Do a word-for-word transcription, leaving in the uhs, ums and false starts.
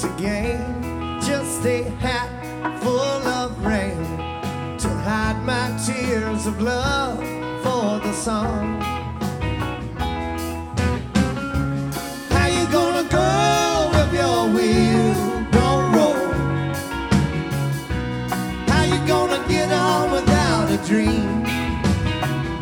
to gain, just a hat full of rain to hide my tears of love for the song.